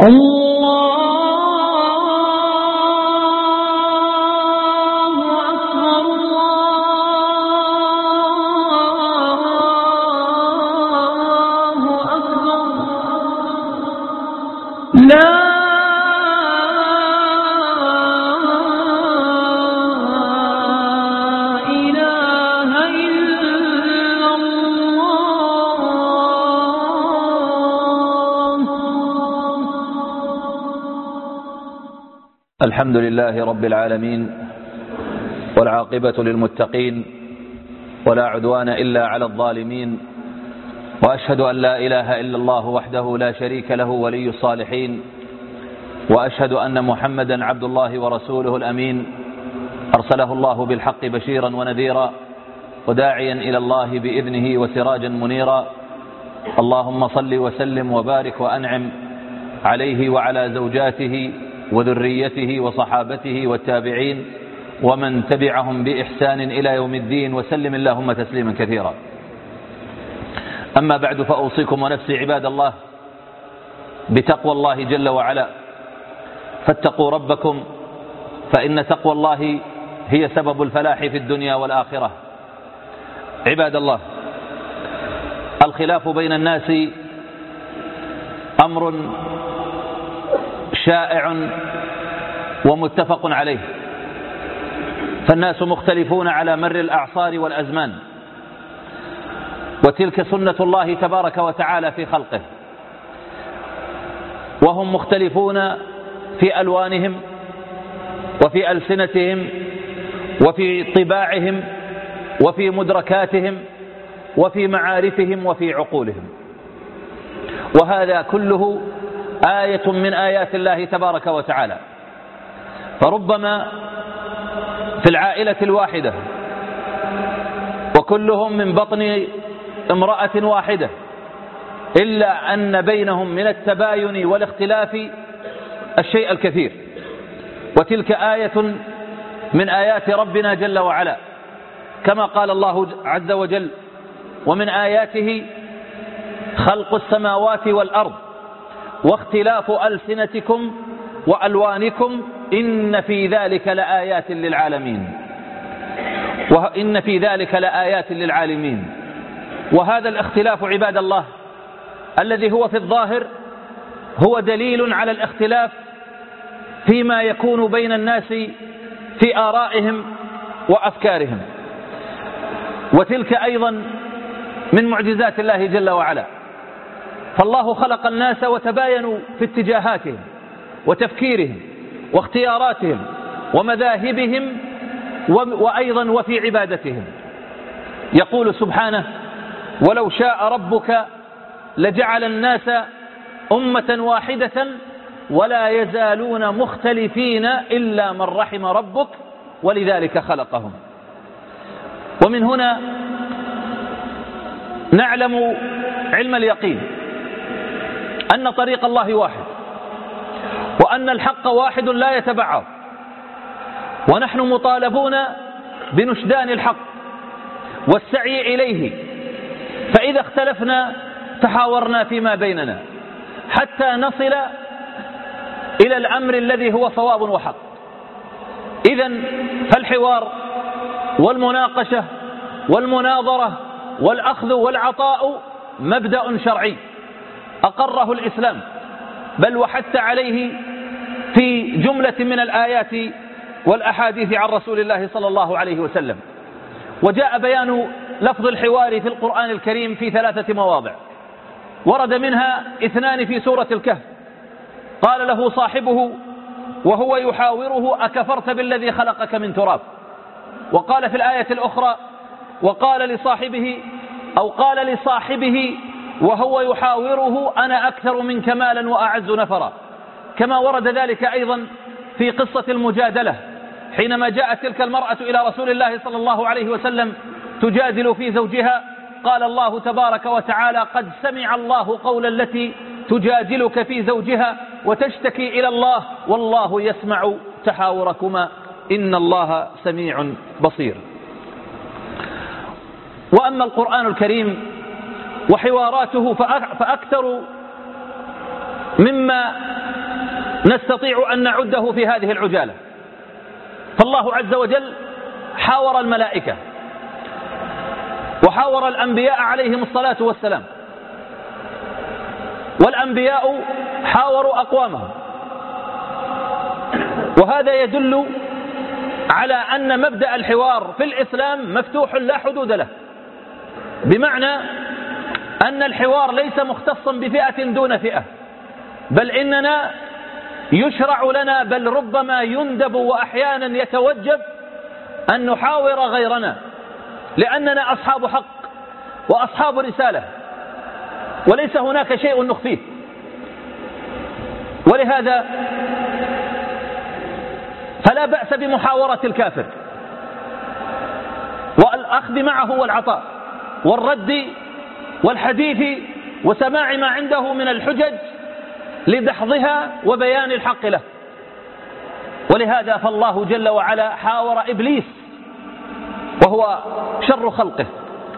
الحمد لله رب العالمين، والعاقبة للمتقين، ولا عدوان إلا على الظالمين، وأشهد أن لا إله إلا الله وحده لا شريك له ولي الصالحين، وأشهد أن محمدا عبد الله ورسوله الأمين، أرسله الله بالحق بشيرا ونذيرا وداعيا إلى الله بإذنه وسراجا منيرا. اللهم صل وسلم وبارك وأنعم عليه وعلى زوجاته وذريته وصحابته والتابعين ومن تبعهم بإحسان إلى يوم الدين، وسلم اللهم تسليما كثيرا. أما بعد، فأوصيكم ونفسي عباد الله بتقوى الله جل وعلا، فاتقوا ربكم، فإن تقوى الله هي سبب الفلاح في الدنيا والآخرة. عباد الله، الخلاف بين الناس أمر شائع ومتفق عليه، فالناس مختلفون على مر الأعصار والأزمان، وتلك سنة الله تبارك وتعالى في خلقه، وهم مختلفون في ألوانهم وفي ألسنتهم وفي طباعهم وفي مدركاتهم وفي معارفهم وفي عقولهم، وهذا كله آية من آيات الله تبارك وتعالى. فربما في العائلة الواحدة وكلهم من بطن امرأة واحدة، إلا أن بينهم من التباين والاختلاف الشيء الكثير، وتلك آية من آيات ربنا جل وعلا، كما قال الله عز وجل: ومن آياته خلق السماوات والأرض واختلاف ألسنتكم وألوانكم إن في ذلك لآيات للعالمين. وإن في ذلك لآيات للعالمين. وهذا الاختلاف عباد الله الذي هو في الظاهر هو دليل على الاختلاف فيما يكون بين الناس في آرائهم وأفكارهم، وتلك أيضا من معجزات الله جل وعلا. فالله خلق الناس وتباينوا في اتجاهاتهم وتفكيرهم واختياراتهم ومذاهبهم وأيضا وفي عبادتهم. يقول سبحانه: ولو شاء ربك لجعل الناس أمة واحدة ولا يزالون مختلفين إلا من رحم ربك ولذلك خلقهم. ومن هنا نعلم علم اليقين أن طريق الله واحد، وأن الحق واحد لا يتبعض، ونحن مطالبون بنشدان الحق والسعي إليه. فإذا اختلفنا تحاورنا فيما بيننا حتى نصل إلى الأمر الذي هو صواب وحق. إذن فالحوار والمناقشة والمناظرة والأخذ والعطاء مبدأ شرعي أقره الإسلام، بل وحث عليه في جملة من الآيات والأحاديث عن رسول الله صلى الله عليه وسلم. وجاء بيان لفظ الحوار في القرآن الكريم في 3 مواضع، ورد منها 2 في سورة الكهف. قال له صاحبه وهو يحاوره: أكفرت بالذي خلقك من تراب. وقال في الآية الأخرى: وقال لصاحبه أو قال لصاحبه وهو يحاوره: أنا أكثر منك مالا وأعز نفرا. كما ورد ذلك أيضا في قصة المجادلة، حينما جاءت تلك المرأة إلى رسول الله صلى الله عليه وسلم تجادل في زوجها، قال الله تبارك وتعالى: قد سمع الله قول التي تجادلك في زوجها وتشتكي إلى الله والله يسمع تحاوركما إن الله سميع بصير. وأما القرآن الكريم وحواراته فأكثر مما نستطيع أن نعده في هذه العجالة. فالله عز وجل حاور الملائكة وحاور الأنبياء عليهم الصلاة والسلام، والأنبياء حاوروا أقوامهم، وهذا يدل على أن مبدأ الحوار في الإسلام مفتوح لا حدود له، بمعنى أن الحوار ليس مختصا بفئة دون فئة، بل إننا يشرع لنا، بل ربما يندب وأحيانا يتوجب أن نحاور غيرنا، لأننا أصحاب حق وأصحاب رسالة، وليس هناك شيء نخفيه. ولهذا فلا بأس بمحاورة الكافر والأخذ معه والعطاء والرد والحديث وسماع ما عنده من الحجج لدحضها وبيان الحق له. ولهذا فالله جل وعلا حاور إبليس وهو شر خلقه،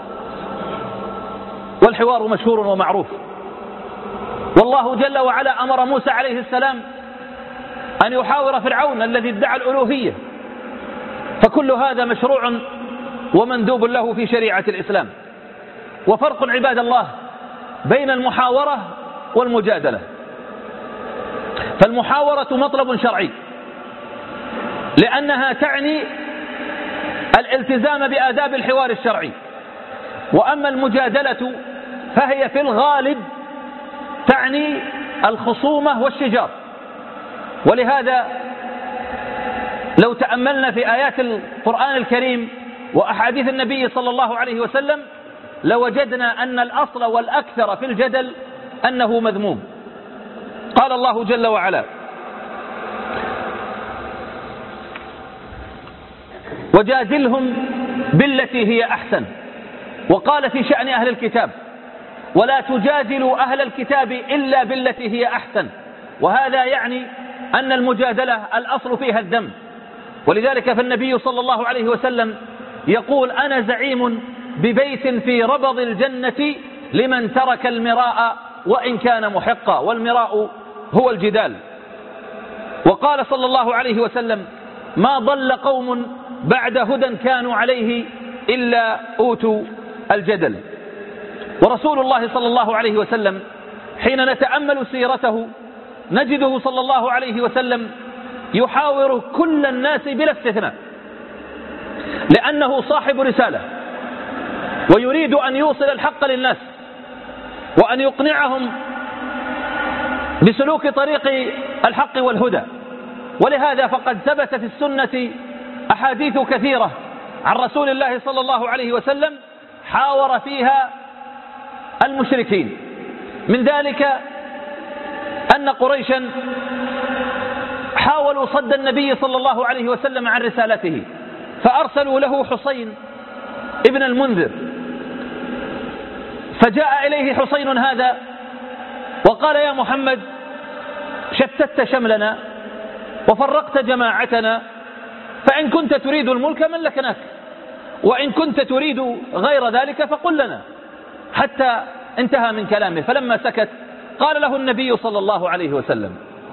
والحوار مشهور ومعروف. والله جل وعلا أمر موسى عليه السلام أن يحاور فرعون الذي ادعى الألوهية، فكل هذا مشروع ومندوب له في شريعة الإسلام. وفرق عباد الله بين المحاورة والمجادلة. فالمحاورة مطلب شرعي لأنها تعني الالتزام بآداب الحوار الشرعي، وأما المجادلة فهي في الغالب تعني الخصومة والشجار. ولهذا لو تأملنا في آيات القرآن الكريم وأحاديث النبي صلى الله عليه وسلم لوجدنا أن الأصل والأكثر في الجدل أنه مذموم. قال الله جل وعلا: وجادلهم بالتي هي أحسن. وقال في شأن أهل الكتاب: ولا تجادلوا أهل الكتاب إلا بالتي هي أحسن. وهذا يعني أن المجادلة الأصل فيها الذم. ولذلك فالنبي صلى الله عليه وسلم يقول: أنا زعيم ببيت في ربض الجنة لمن ترك المراء وإن كان محقا. والمراء هو الجدال. وقال صلى الله عليه وسلم: ما ضل قوم بعد هدى كانوا عليه إلا أوتوا الجدل. ورسول الله صلى الله عليه وسلم حين نتأمل سيرته نجده صلى الله عليه وسلم يحاور كل الناس بلا استثناء، لأنه صاحب رسالة ويريد أن يوصل الحق للناس وأن يقنعهم بسلوك طريق الحق والهدى. ولهذا فقد ثبت في السنة أحاديث كثيرة عن رسول الله صلى الله عليه وسلم حاور فيها المشركين. من ذلك أن قريشا حاولوا صد النبي صلى الله عليه وسلم عن رسالته، فأرسلوا له حسين ابن المنذر، فجاء إليه حسين هذا وقال: يا محمد، شتت شملنا وفرقت جماعتنا، فإن كنت تريد الملك ملكناك، وإن كنت تريد غير ذلك فقل لنا. حتى انتهى من كلامه. فلما سكت قال له النبي صلى الله عليه وسلم: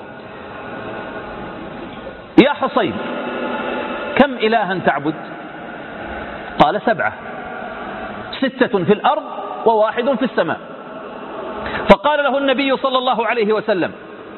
يا حسين، كم إلها تعبد؟ قال: 7، 6 في الأرض و1 في السماء. فقال له النبي صلى الله عليه وسلم: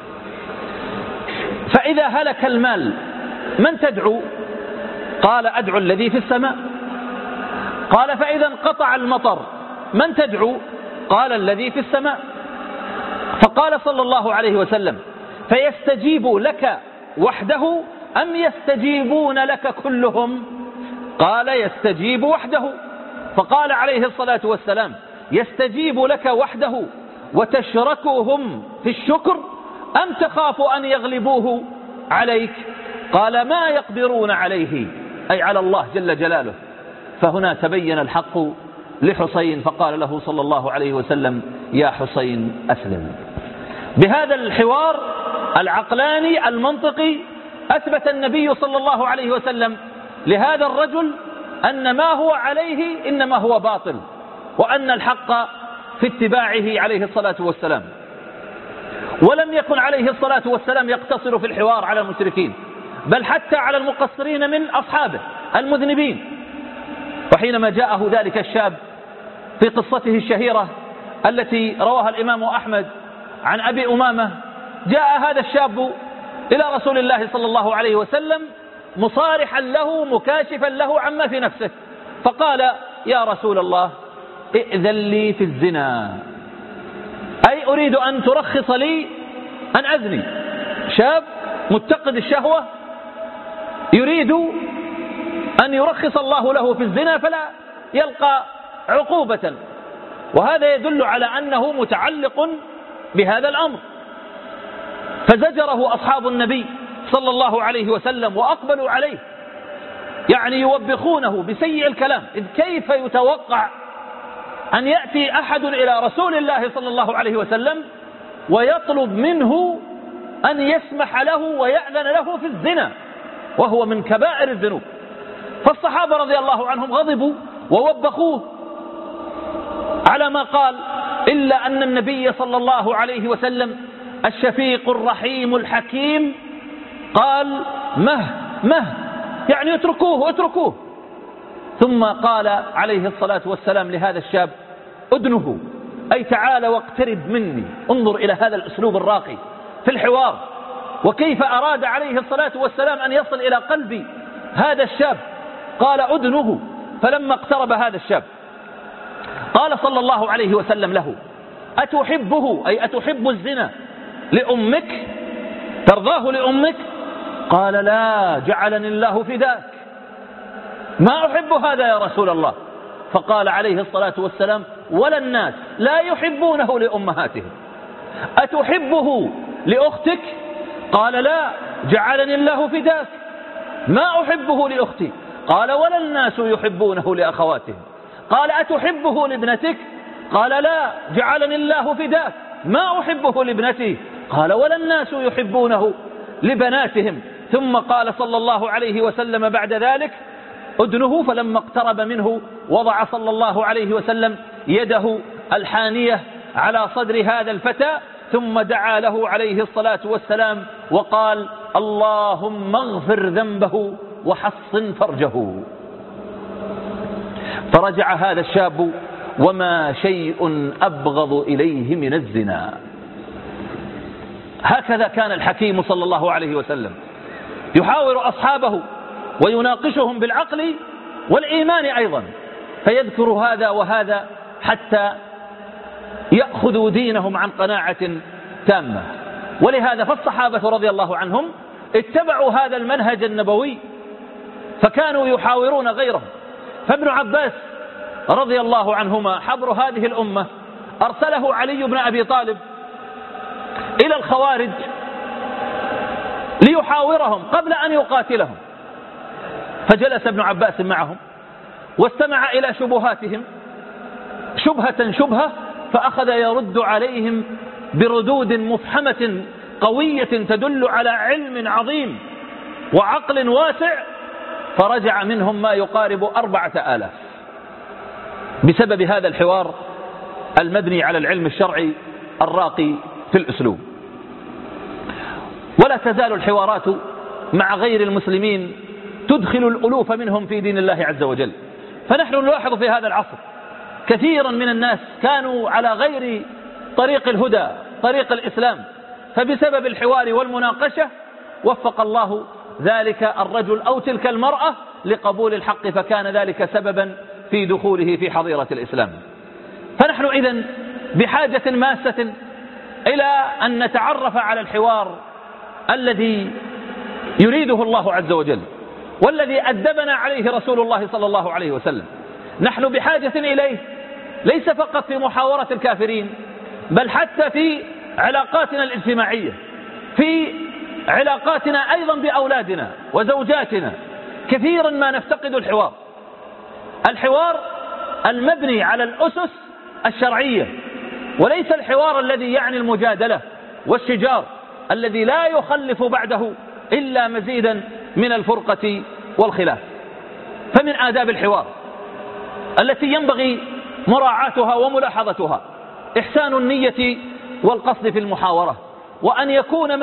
فإذا هلك المال من تدعو؟ قال: أدعو الذي في السماء. قال: فإذا انقطع المطر من تدعو؟ قال: الذي في السماء. فقال صلى الله عليه وسلم: فيستجيب لك وحده أم يستجيبون لك كلهم؟ قال: يستجيب وحده. فقال عليه الصلاة والسلام: يستجيب لك وحده وتشركهم في الشكر أم تخاف أن يغلبوه عليك؟ قال: ما يقدرون عليه، أي على الله جل جلاله. فهنا تبين الحق لحسين، فقال له صلى الله عليه وسلم: يا حسين أسلم. بهذا الحوار العقلاني المنطقي أثبت النبي صلى الله عليه وسلم لهذا الرجل أن ما هو عليه إنما هو باطل، وأن الحق في اتباعه عليه الصلاة والسلام. ولم يكن عليه الصلاة والسلام يقتصر في الحوار على المشركين، بل حتى على المقصرين من أصحابه المذنبين. وحينما جاءه ذلك الشاب في قصته الشهيرة التي رواها الإمام أحمد عن أبي أمامة، جاء هذا الشاب إلى رسول الله صلى الله عليه وسلم مصارحا له مكاشفا له عما في نفسه، فقال: يا رسول الله ائذن لي في الزنا، أي أريد أن ترخص لي أن أزني. شاب متقد الشهوة يريد أن يرخص الله له في الزنا فلا يلقى عقوبة، وهذا يدل على أنه متعلق بهذا الأمر. فزجره أصحاب النبي صلى الله عليه وسلم وأقبلوا عليه، يعني يوبخونه بسيء الكلام. إذ كيف يتوقع أن يأتي أحد إلى رسول الله صلى الله عليه وسلم ويطلب منه أن يسمح له ويأذن له في الزنا، وهو من كبائر الذنوب؟ فالصحابة رضي الله عنهم غضبوا ووبخوه على ما قال، إلا أن النبي صلى الله عليه وسلم الشفيق الرحيم الحكيم قال: مه يعني اتركوه. ثم قال عليه الصلاة والسلام لهذا الشاب: أدنه، أي تعال واقترب مني. انظر إلى هذا الأسلوب الراقي في الحوار، وكيف أراد عليه الصلاة والسلام أن يصل إلى قلب هذا الشاب. قال: أدنه. فلما اقترب هذا الشاب قال صلى الله عليه وسلم له: أتحبه، أي أتحب الزنا لأمك؟ ترضاه لأمك؟ قال: لا، جعلني الله فداك، ما أحب هذا يا رسول الله. فقال عليه الصلاة والسلام: ولا الناس لا يحبونه لأمهاتهم. أتحبه لأختك؟ قال: لا، جعلني الله فداك، ما أحبه لأختي. قال: ولا الناس يحبونه لأخواتهم. قال: أتحبه لابنتك؟ قال: لا، جعلني الله فداك، ما أحبه لابنتي. قال: ولا الناس يحبونه لبناتهم. ثم قال صلى الله عليه وسلم بعد ذلك: أدنه. فلما اقترب منه وضع صلى الله عليه وسلم يده الحانية على صدر هذا الفتى، ثم دعا له عليه الصلاة والسلام وقال: اللهم اغفر ذنبه وحصن فرجه. فرجع هذا الشاب وما شيء أبغض إليه من الزنا. هكذا كان الحكيم صلى الله عليه وسلم، يحاور أصحابه ويناقشهم بالعقل والإيمان أيضا، فيذكر هذا وهذا حتى يأخذوا دينهم عن قناعة تامة. ولهذا فالصحابة رضي الله عنهم اتبعوا هذا المنهج النبوي، فكانوا يحاورون غيرهم. فابن عباس رضي الله عنهما حبر هذه الأمة أرسله علي بن أبي طالب إلى الخوارج ليحاورهم قبل أن يقاتلهم، فجلس ابن عباس معهم واستمع إلى شبهاتهم شبهة، فأخذ يرد عليهم بردود مفحمة قوية تدل على علم عظيم وعقل واسع، فرجع منهم ما يقارب 4000 بسبب هذا الحوار المبني على العلم الشرعي الراقي في الأسلوب. ولا تزال الحوارات مع غير المسلمين تدخل الألوف منهم في دين الله عز وجل. فنحن نلاحظ في هذا العصر كثيرا من الناس كانوا على غير طريق الهدى، طريق الإسلام، فبسبب الحوار والمناقشة وفق الله ذلك الرجل أو تلك المرأة لقبول الحق، فكان ذلك سببا في دخوله في حظيرة الإسلام. فنحن إذن بحاجة ماسة إلى أن نتعرف على الحوار الذي يريده الله عز وجل والذي أدبنا عليه رسول الله صلى الله عليه وسلم. نحن بحاجة إليه ليس فقط في محاورة الكافرين، بل حتى في علاقاتنا الاجتماعية، في علاقاتنا أيضا بأولادنا وزوجاتنا. كثيرا ما نفتقد الحوار المبني على الأسس الشرعية، وليس الحوار الذي يعني المجادلة والشجار الذي لا يخلف بعده إلا مزيدا من الفرقة والخلاف. فمن آداب الحوار التي ينبغي مراعاتها وملاحظتها إحسان النية والقصد في المحاورة، وأن يكون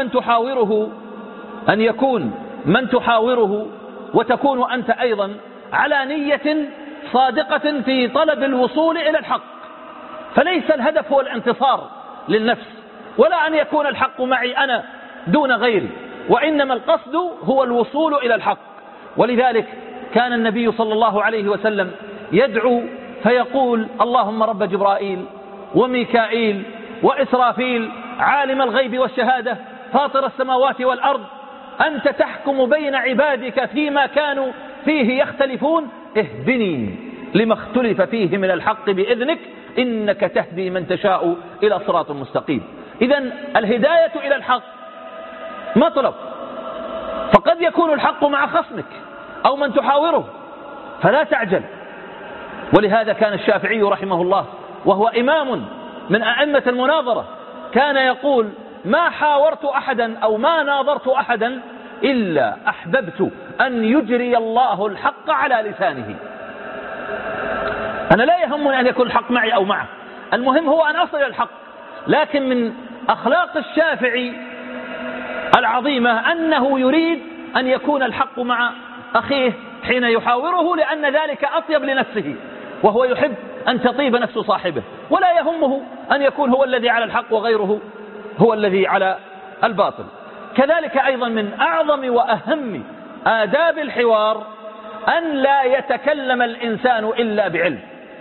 من تحاوره وتكون أنت أيضا على نية صادقة في طلب الوصول إلى الحق. فليس الهدف هو الانتصار للنفس، ولا أن يكون الحق معي أنا دون غيري، وإنما القصد هو الوصول إلى الحق. ولذلك كان النبي صلى الله عليه وسلم يدعو فيقول: اللهم رب جبرائيل وميكائيل وإسرافيل عالم الغيب والشهادة فاطر السماوات والأرض، أنت تحكم بين عبادك فيما كانوا فيه يختلفون، اهدني لما اختلف فيه من الحق بإذنك إنك تهدي من تشاء إلى صراط مستقيم. إذن الهداية إلى الحق مطلب، فقد يكون الحق مع خصمك أو من تحاوره، فلا تعجل. ولهذا كان الشافعي رحمه الله وهو إمام من أئمة المناظرة كان يقول: ما حاورت أحدا أو ما ناظرت أحدا إلا أحببت أن يجري الله الحق على لسانه. أنا لا يهمني أن يكون الحق معي أو معه، المهم هو أن أصل إلى الحق. لكن من أخلاق الشافعي العظيمة أنه يريد أن يكون الحق مع أخيه حين يحاوره، لأن ذلك أطيب لنفسه، وهو يحب أن تطيب نفس صاحبه، ولا يهمه أن يكون هو الذي على الحق وغيره هو الذي على الباطل. كذلك أيضا من أعظم وأهم آداب الحوار أن لا يتكلم الإنسان إلا بعلم.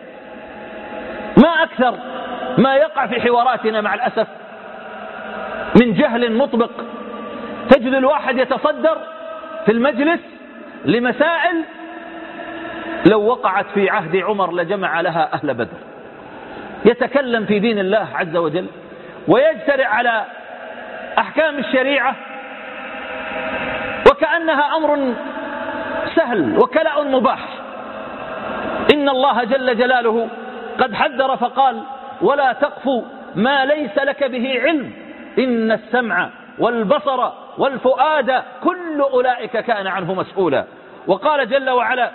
ما أكثر ما يقع في حواراتنا مع الأسف من جهل مطبق. تجد الواحد يتصدر في المجلس لمسائل لو وقعت في عهد عمر لجمع لها أهل بدر، يتكلم في دين الله عز وجل ويجترئ على أحكام الشريعة وكأنها أمر سهل وكلأ مباح. إن الله جل جلاله قد حذر فقال: ولا تقف ما ليس لك به علم إن السمع والبصر والفؤاد كل أولئك كان عنه مسؤولا. وقال جل وعلا: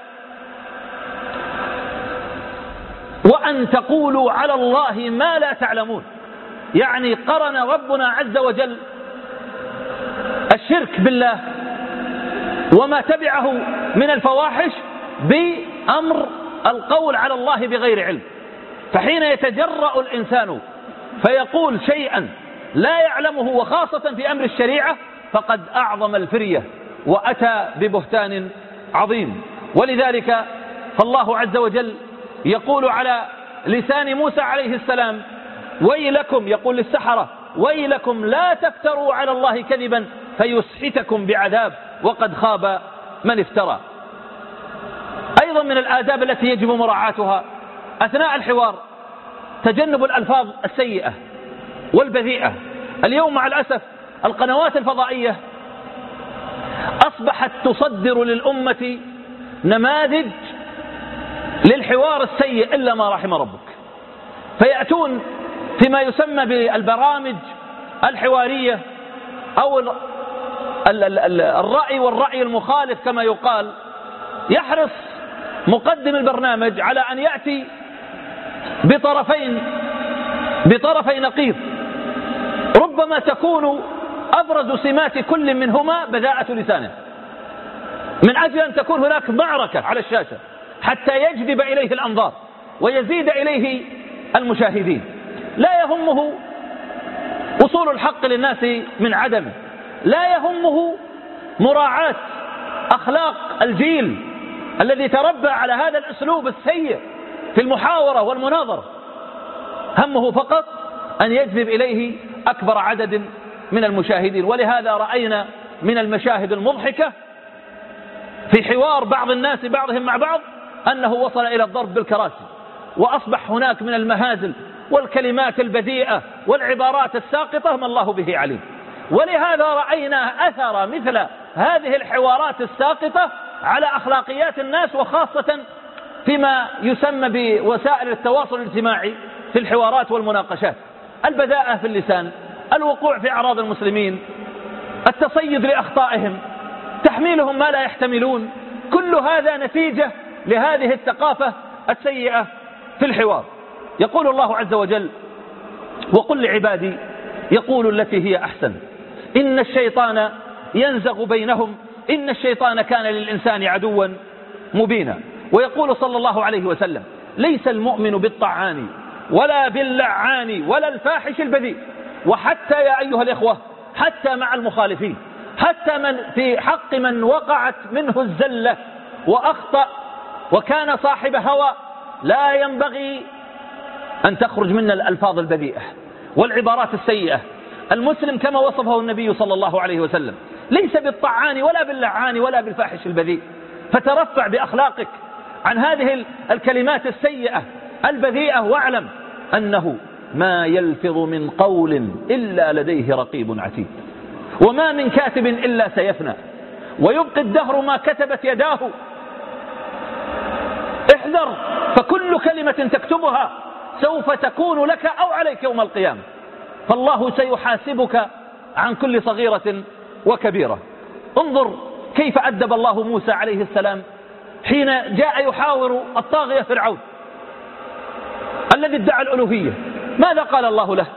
وأن تقولوا على الله ما لا تعلمون. يعني قرن ربنا عز وجل الشرك بالله وما تبعه من الفواحش بأمر القول على الله بغير علم. فحين يتجرأ الإنسان فيقول شيئا لا يعلمه وخاصة في أمر الشريعة فقد أعظم الفرية وأتى ببهتان عظيم. ولذلك فالله عز وجل يقول على لسان موسى عليه السلام: ويلكم، يقول للسحرة: ويلكم لا تفتروا على الله كذبا فيسحتكم بعذاب وقد خاب من افترى. أيضا من الآداب التي يجب مراعاتها أثناء الحوار تجنب الألفاظ السيئة والبذيئة. اليوم مع الأسف القنوات الفضائية أصبحت تصدر للأمة نماذج للحوار السيء إلا ما رحم ربك، فيأتون فيما يسمى بالبرامج الحوارية أو الرأي والرأي المخالف كما يقال. يحرص مقدم البرنامج على أن يأتي بطرفي نقيض، ربما تكون أبرز سمات كل منهما بذاءة لسانه، من أجل أن تكون هناك معركة على الشاشة حتى يجذب إليه الأنظار ويزيد إليه المشاهدين. لا يهمه وصول الحق للناس من عدمه، لا يهمه مراعاة أخلاق الجيل الذي تربى على هذا الأسلوب السيء في المحاورة والمناظرة، همه فقط أن يجذب إليه أكبر عدد من المشاهدين. ولهذا رأينا من المشاهد المضحكة في حوار بعض الناس بعضهم مع بعض أنه وصل إلى الضرب بالكراسي، وأصبح هناك من المهازل والكلمات البذيئة والعبارات الساقطة ما الله به عليم. ولهذا رأينا أثر مثل هذه الحوارات الساقطة على أخلاقيات الناس، وخاصة فيما يسمى بوسائل التواصل الاجتماعي في الحوارات والمناقشات: البذاءة في اللسان، الوقوع في أعراض المسلمين، التصيد لأخطائهم، تحميلهم ما لا يحتملون. كل هذا نتيجة لهذه الثقافة السيئة في الحوار. يقول الله عز وجل: وقل لعبادي يقول التي هي أحسن، إن الشيطان ينزغ بينهم، إن الشيطان كان للإنسان عدوا مبينا. ويقول صلى الله عليه وسلم: ليس المؤمن بالطعان ولا باللعان ولا الفاحش البذيء. وحتى يا أيها الإخوة، حتى مع المخالفين، حتى من في حق من وقعت منه الزلة وأخطأ وكان صاحب هوى، لا ينبغي أن تخرج منا الألفاظ البذيئة والعبارات السيئة. المسلم كما وصفه النبي صلى الله عليه وسلم ليس بالطعان ولا باللعان ولا بالفاحش البذيء. فترفع بأخلاقك عن هذه الكلمات السيئة البذيئة، واعلم أنه ما يلفظ من قول إلا لديه رقيب عتيد، وما من كاتب إلا سيفنى، ويبقي الدهر ما كتبت يداه. احذر، فكل كلمة تكتبها سوف تكون لك أو عليك يوم القيامة، فالله سيحاسبك عن كل صغيرة وكبيرة. انظر كيف أدب الله موسى عليه السلام حين جاء يحاور الطاغية فرعون الذي ادعى الألوهية. ماذا قال الله له؟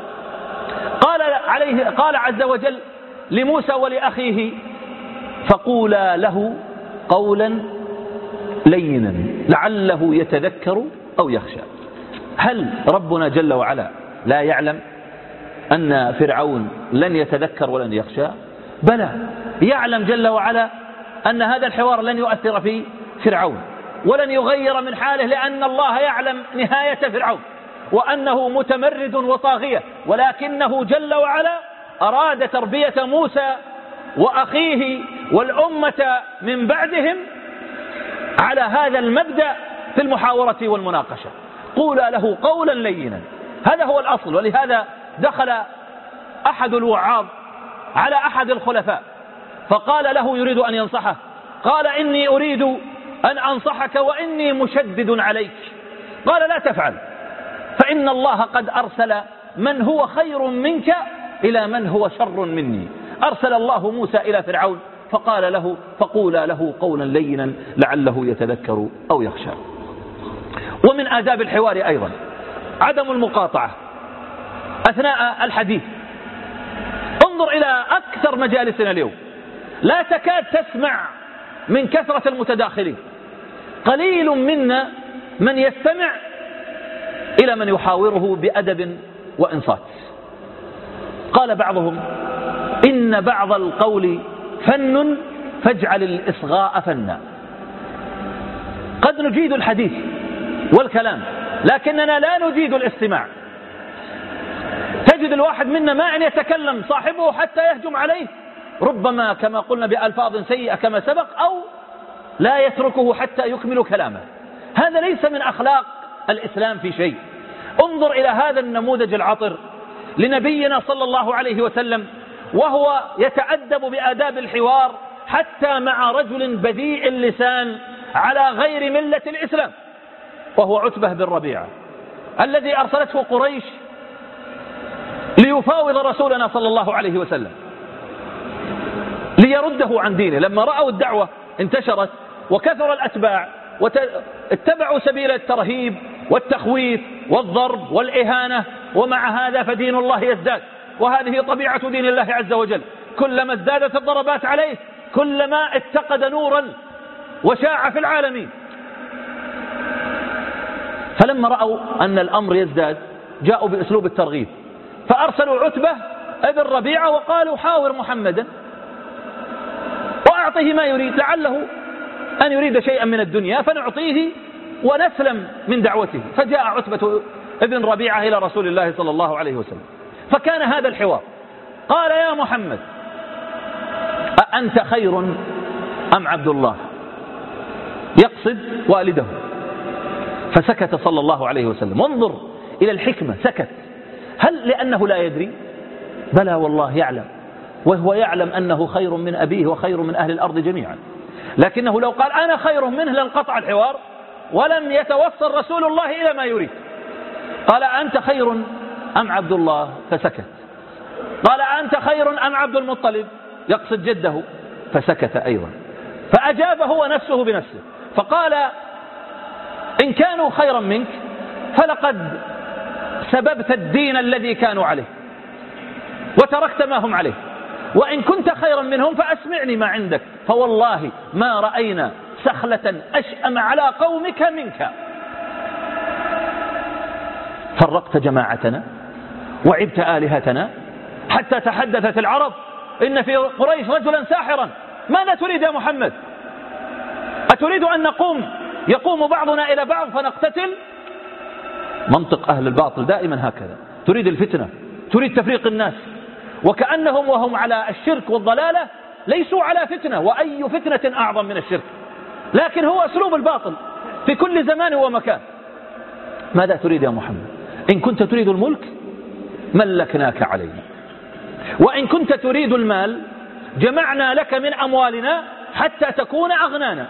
قال عز وجل لموسى ولأخيه: فقولا له قولا لينا لعله يتذكر أو يخشى. هل ربنا جل وعلا لا يعلم أن فرعون لن يتذكر ولن يخشى؟ بلى، يعلم جل وعلا أن هذا الحوار لن يؤثر في فرعون ولن يغير من حاله، لأن الله يعلم نهاية فرعون وأنه متمرد وطاغية، ولكنه جل وعلا أراد تربية موسى وأخيه والأمة من بعدهم على هذا المبدأ في المحاورة والمناقشة. قولا له قولا لينا، هذا هو الأصل. ولهذا دخل أحد الوعاظ على أحد الخلفاء فقال له يريد أن ينصحه، قال: إني أريد أن أنصحك وإني مشدد عليك. قال: لا تفعل، فإن الله قد أرسل من هو خير منك إلى من هو شر مني. أرسل الله موسى إلى فرعون فقال له: فقولا له قولا لينا لعله يتذكر أو يخشى. ومن آداب الحوار أيضا عدم المقاطعة أثناء الحديث. انظر إلى أكثر مجالسنا اليوم، لا تكاد تسمع من كثرة المتداخلين، قليل منا من يستمع إلى من يحاوره بأدب وإنصات. قال بعضهم: إن بعض القول فن فاجعل الإصغاء فنا. قد نجيد الحديث والكلام لكننا لا نجيد الاستماع. تجد الواحد منا ما أن يتكلم صاحبه حتى يهجم عليه، ربما كما قلنا بألفاظ سيئة كما سبق، أو لا يتركه حتى يكمل كلامه. هذا ليس من أخلاق الإسلام في شيء. انظر إلى هذا النموذج العطر لنبينا صلى الله عليه وسلم وهو يتأدب بآداب الحوار حتى مع رجل بذيء اللسان على غير ملة الإسلام، وهو عتبة بن ربيعة الذي أرسلته قريش ليفاوض رسولنا صلى الله عليه وسلم ليرده عن دينه. لما رأوا الدعوة انتشرت وكثر الأتباع واتبعوا سبيل الترهيب والتخويف والضرب والإهانة، ومع هذا فدين الله يزداد، وهذه طبيعة دين الله عز وجل. كلما ازدادت الضربات عليه كلما اتقد نورا وشاع في العالمين. فلما رأوا أن الأمر يزداد جاءوا بأسلوب الترغيب، فأرسلوا عتبة ابن ربيعة وقالوا: حاور محمدا وأعطيه ما يريد، لعله أن يريد شيئا من الدنيا فنعطيه ونسلم من دعوته. فجاء عتبة ابن ربيعة إلى رسول الله صلى الله عليه وسلم، فكان هذا الحوار. قال: يا محمد، أأنت خير أم عبد الله؟ يقصد والده. فسكت صلى الله عليه وسلم. وانظر إلى الحكمة، سكت. هل لأنه لا يدري؟ بلى والله يعلم، وهو يعلم أنه خير من أبيه وخير من أهل الأرض جميعا، لكنه لو قال أنا خير منه لانقطع الحوار ولم يتوصل رسول الله إلى ما يريد. قال: أنت خير أم عبد الله؟ فسكت. قال: أنت خير أم عبد المطلب؟ يقصد جده. فسكت أيضا. فأجاب هو نفسه بنفسه فقال: إن كانوا خيرا منك فلقد سببت الدين الذي كانوا عليه، وتركت ما هم عليه، وإن كنت خيرا منهم فأسمعني ما عندك، فوالله ما رأينا سخلة أشأم على قومك منك. فرقت جماعتنا وعبت آلهتنا حتى تحدثت العرب إن في قريش رجلا ساحرا. ماذا تريد يا محمد؟ أتريد أن يقوم بعضنا إلى بعض فنقتتل؟ منطق أهل الباطل دائما هكذا، تريد الفتنة، تريد تفريق الناس، وكأنهم وهم على الشرك والضلالة ليسوا على فتنة، وأي فتنة أعظم من الشرك، لكن هو أسلوب الباطل في كل زمان ومكان. ماذا تريد يا محمد؟ إن كنت تريد الملك ملكناك علينا، وإن كنت تريد المال جمعنا لك من أموالنا حتى تكون أغنانا،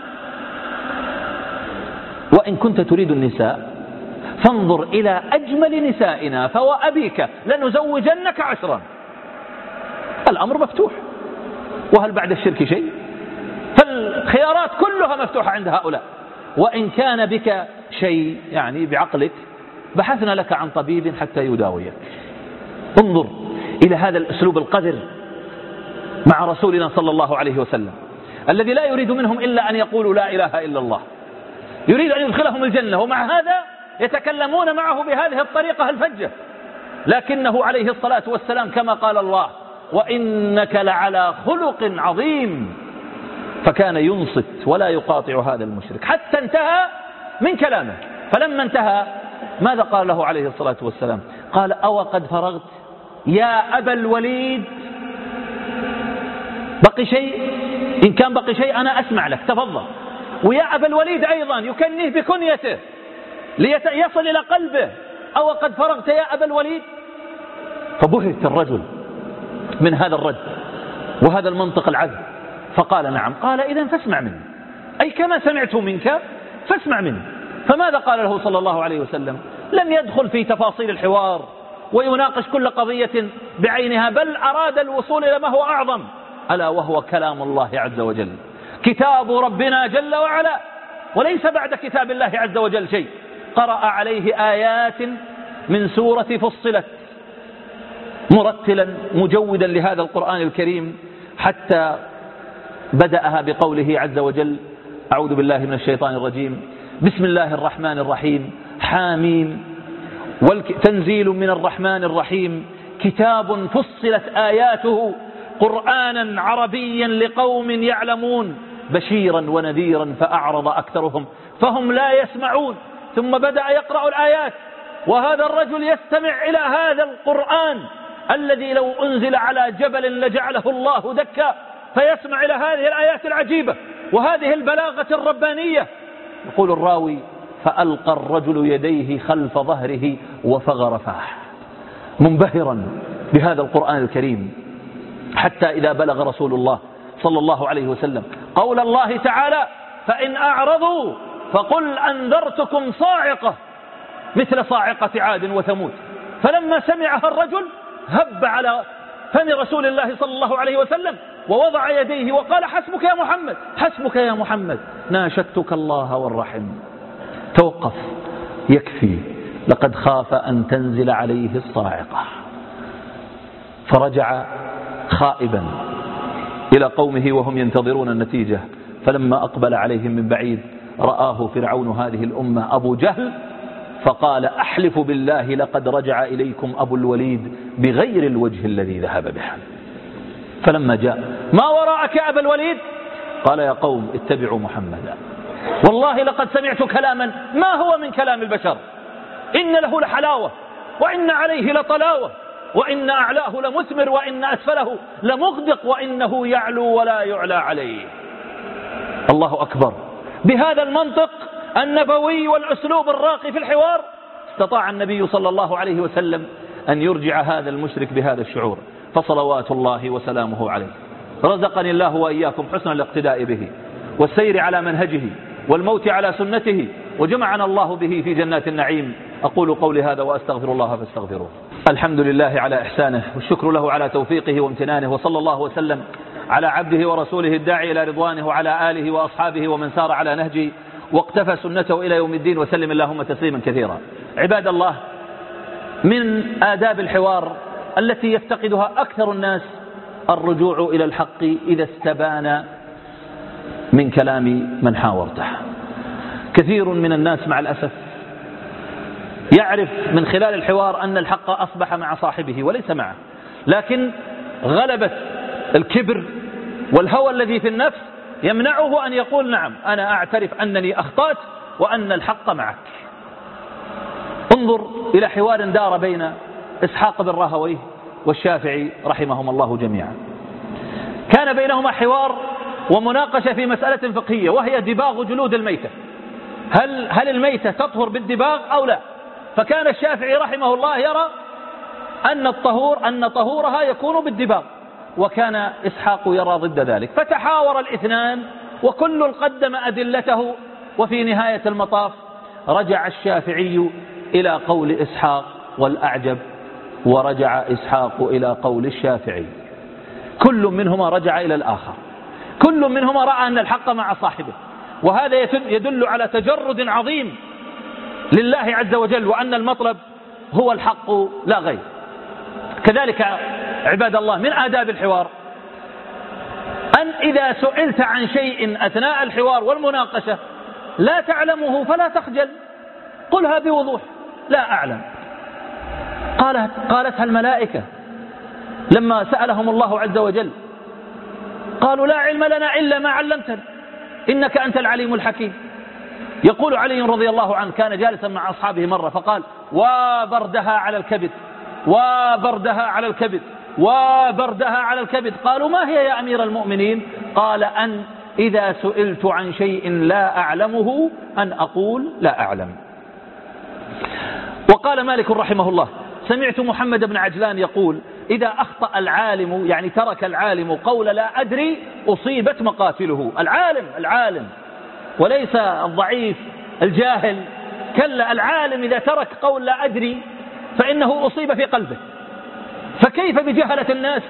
وإن كنت تريد النساء فانظر إلى أجمل نسائنا فوأبيك لنزوجنك 10. الأمر مفتوح، وهل بعد الشرك شيء؟ فالخيارات كلها مفتوحة عند هؤلاء. وإن كان بك شيء يعني بعقلك بحثنا لك عن طبيب حتى يداويك. انظر إلى هذا الأسلوب القذر مع رسولنا صلى الله عليه وسلم، الذي لا يريد منهم إلا أن يقولوا لا إله إلا الله، يريد أن يدخلهم الجنة، ومع هذا يتكلمون معه بهذه الطريقة الفجة. لكنه عليه الصلاة والسلام كما قال الله: وإنك لعلى خلق عظيم، فكان ينصت ولا يقاطع هذا المشرك حتى انتهى من كلامه. فلما انتهى ماذا قال له عليه الصلاة والسلام؟ قال: أو قد فرغت يا أبا الوليد؟ بقي شيء؟ إن كان بقي شيء أنا أسمع لك، تفضل. ويا أبا الوليد أيضا يكنيه بكنيته ليصل إلى قلبه: أو قد فرغت يا أبا الوليد؟ فبهت الرجل من هذا الرد وهذا المنطق العذب، فقال: نعم. قال: إذن فاسمع مني، أي كما سمعت منك فاسمع مني. فماذا قال له صلى الله عليه وسلم؟ لم يدخل في تفاصيل الحوار ويناقش كل قضية بعينها، بل أراد الوصول إلى ما هو أعظم، ألا وهو كلام الله عز وجل، كتاب ربنا جل وعلا، وليس بعد كتاب الله عز وجل شيء. قرأ عليه آيات من سورة فصلت مرتلا مجودا لهذا القرآن الكريم، حتى بدأها بقوله عز وجل: أعوذ بالله من الشيطان الرجيم، بسم الله الرحمن الرحيم، حامين، تنزيل من الرحمن الرحيم، كتاب فصلت آياته قرآنا عربيا لقوم يعلمون، بشيرا ونذيرا فأعرض أكثرهم فهم لا يسمعون. ثم بدأ يقرأ الآيات، وهذا الرجل يستمع إلى هذا القرآن الذي لو أنزل على جبل لجعله الله دكا، فيسمع إلى هذه الآيات العجيبة وهذه البلاغة الربانية. يقول الراوي: فألقى الرجل يديه خلف ظهره وفغر فاه، منبهرا بهذا القرآن الكريم، حتى إذا بلغ رسول الله صلى الله عليه وسلم قول الله تعالى: فإن أعرضوا فقل أنذرتكم صاعقة مثل صاعقة عاد وثمود. فلما سمعها الرجل هب على فم رسول الله صلى الله عليه وسلم ووضع يديه وقال: حسبك يا محمد، حسبك يا محمد، ناشدتك الله والرحم، توقف، يكفي، لقد خاف أن تنزل عليه الصاعقة. فرجع خائبا إلى قومه وهم ينتظرون النتيجة. فلما أقبل عليهم من بعيد رآه فرعون هذه الأمة أبو جهل، فقال: أحلف بالله لقد رجع إليكم أبو الوليد بغير الوجه الذي ذهب به. فلما جاء: ما وراءك يا أبا الوليد؟ قال: يا قوم اتبعوا محمدا، والله لقد سمعت كلاما ما هو من كلام البشر، إن له لحلاوة وإن عليه لطلاوة، وإن أعلاه لمثمر وإن أسفله لمغدق، وإنه يعلو ولا يعلى عليه. الله أكبر. بهذا المنطق النبوي والأسلوب الراقي في الحوار استطاع النبي صلى الله عليه وسلم أن يرجع هذا المشرك بهذا الشعور، فصلوات الله وسلامه عليه. رزقني الله وإياكم حسن الاقتداء به والسير على منهجه والموت على سنته، وجمعنا الله به في جنات النعيم. أقول قولي هذا وأستغفر الله فاستغفروه. الحمد لله على إحسانه، والشكر له على توفيقه وامتنانه، وصلى الله وسلم على عبده ورسوله الداعي إلى رضوانه وعلى آله وأصحابه ومن سار على نهجه واقتفى سنته إلى يوم الدين، وسلم اللهم تسليما كثيرا. عباد الله، من آداب الحوار التي يفتقدها أكثر الناس الرجوع إلى الحق إذا استبان من كلام من حاورته. كثير من الناس مع الأسف يعرف من خلال الحوار أن الحق أصبح مع صاحبه وليس معه، لكن غلبة الكبر والهوى الذي في النفس يمنعه أن يقول نعم أنا أعترف أنني أخطأت وأن الحق معك. انظر إلى حوار دار بين إسحاق بن راهويه والشافعي رحمهم الله جميعا. كان بينهما حوار ومناقشة في مسألة فقهية وهي دباغ جلود الميتة، هل الميتة تطهر بالدباغ أو لا؟ فكان الشافعي رحمه الله يرى أن طهورها يكون بالدباغ، وكان إسحاق يرى ضد ذلك، فتحاور الاثنان وكل قدم أدلته، وفي نهاية المطاف رجع الشافعي إلى قول إسحاق والأعجب، ورجع إسحاق إلى قول الشافعي. كل منهما رجع إلى الآخر، كل منهما رأى أن الحق مع صاحبه، وهذا يدل على تجرد عظيم لله عز وجل، وأن المطلب هو الحق لا غير. كذلك عباد الله من آداب الحوار أن إذا سئلت عن شيء أثناء الحوار والمناقشة لا تعلمه فلا تخجل، قلها بوضوح لا أعلم. قالتها الملائكة لما سألهم الله عز وجل، قالوا لا علم لنا إلا ما علمتنا إنك أنت العليم الحكيم. يقول علي رضي الله عنه كان جالسا مع أصحابه مرة فقال وبردها على الكبد، وبردها على الكبد، وبردها على الكبد. قالوا ما هي يا أمير المؤمنين؟ قال أن إذا سئلت عن شيء لا أعلمه أن أقول لا أعلم. وقال مالك رحمه الله سمعت محمد بن عجلان يقول إذا أخطأ العالم، يعني ترك العالم قول لا أدري، أصيبت مقاتله. العالم وليس الضعيف الجاهل، كلا العالم إذا ترك قول لا أدري فإنه أصيب في قلبه. فكيف بجهلة الناس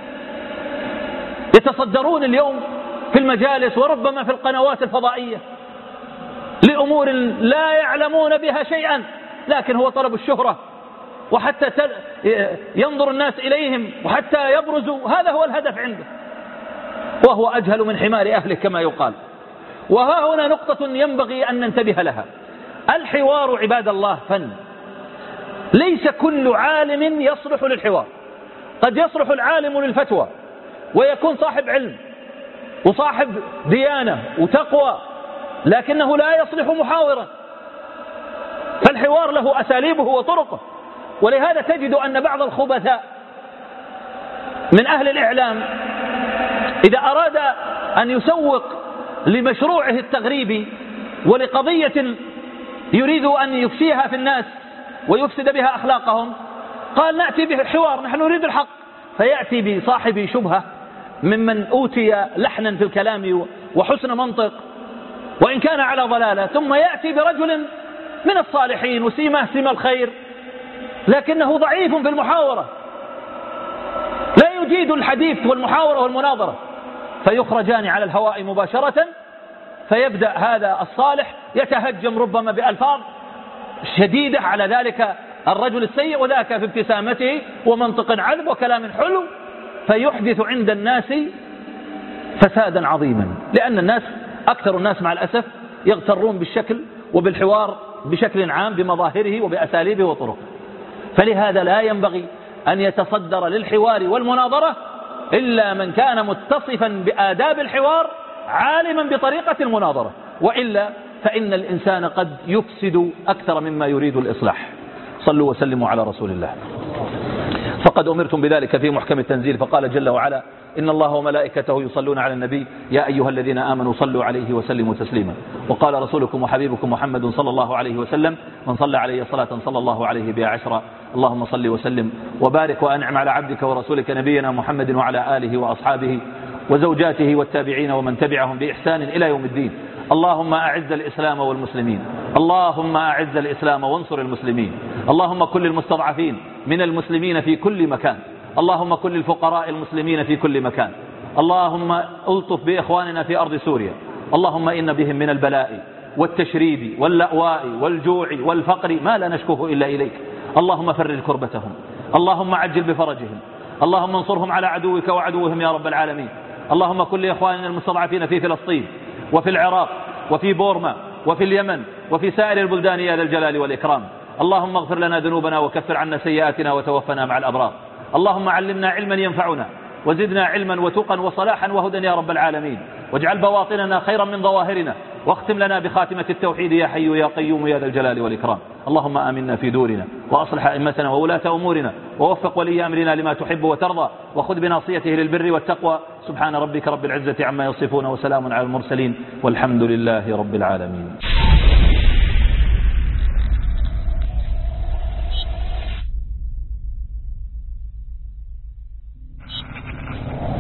يتصدرون اليوم في المجالس وربما في القنوات الفضائية لأمور لا يعلمون بها شيئا، لكن هو طلب الشهرة وحتى ينظر الناس إليهم وحتى يبرزوا، هذا هو الهدف عنده، وهو أجهل من حمار أهله كما يقال. وها هنا نقطة ينبغي أن ننتبه لها. الحوار عباد الله فن، ليس كل عالم يصلح للحوار. قد يصلح العالم للفتوى ويكون صاحب علم وصاحب ديانة وتقوى، لكنه لا يصلح محاورا. فالحوار له أساليبه وطرقه، ولهذا تجد أن بعض الخبثاء من أهل الإعلام إذا أراد أن يسوق لمشروعه التغريبي ولقضية يريد أن يفشيها في الناس ويفسد بها أخلاقهم، قال نأتي بحوار، نحن نريد الحق، فيأتي بصاحب شبهة ممن أوتي لحنا في الكلام وحسن منطق وإن كان على ضلالة، ثم يأتي برجل من الصالحين وسيمه سيم الخير لكنه ضعيف في المحاورة، لا يجيد الحديث والمحاورة والمناظرة، فيخرجان على الهواء مباشرة. فيبدأ هذا الصالح يتهجم ربما بألفاظ شديدة على ذلك الرجل السيء، وذاك في ابتسامته ومنطق عذب وكلام حلو، فيحدث عند الناس فسادا عظيما، لأن الناس أكثر الناس مع الأسف يغترون بالشكل وبالحوار بشكل عام بمظاهره وبأساليبه وطرقه. فلهذا لا ينبغي أن يتصدر للحوار والمناظرة إلا من كان متصفا بآداب الحوار عالما بطريقة المناظرة، وإلا فإن الإنسان قد يفسد أكثر مما يريد الإصلاح. صلوا وسلموا على رسول الله. فقد أمرتم بذلك في محكم التنزيل، فقال جل وعلا إن الله وملائكته يصلون على النبي يا أيها الذين آمنوا صلوا عليه وسلموا تسليما. وقال رسولكم وحبيبكم محمد صلى الله عليه وسلم من صلى عليه صلاة صلى الله عليه بها عشرا. اللهم صل وسلم وبارك وأنعم على عبدك ورسولك نبينا محمد وعلى آله وأصحابه وزوجاته والتابعين ومن تبعهم بإحسان إلى يوم الدين. اللهم أعز الإسلام والمسلمين، اللهم أعز الإسلام وانصر المسلمين، اللهم كل المستضعفين من المسلمين في كل مكان، اللهم كل الفقراء المسلمين في كل مكان، اللهم ألطف بإخواننا في أرض سوريا، اللهم إن بهم من البلاء والتشريد واللأواء والجوع والفقر ما لا نشكوه إلا إليك، اللهم فرج كربتهم اللهم عجل بفرجهم، اللهم انصرهم على عدوك وعدوهم يا رب العالمين. اللهم كن لإخواننا المستضعفين في فلسطين وفي العراق وفي بورما وفي اليمن وفي سائر البلدان يا ذا الجلال والإكرام. اللهم اغفر لنا ذنوبنا وكفر عنا سيئاتنا وتوفنا مع الأبرار. اللهم علمنا علما ينفعنا وزدنا علما وتقا وصلاحا وهدى يا رب العالمين، واجعل بواطننا خيرا من ظواهرنا، واختم لنا بخاتمة التوحيد يا حي يا قيوم يا ذا الجلال والإكرام. اللهم آمنا في دورنا وأصلح أئمتنا وولاة أمورنا، ووفق ولي أمرنا لما تحب وترضى، وخذ بناصيته للبر والتقوى. سبحان ربك رب العزة عما يصفون، وسلام على المرسلين، والحمد لله رب العالمين.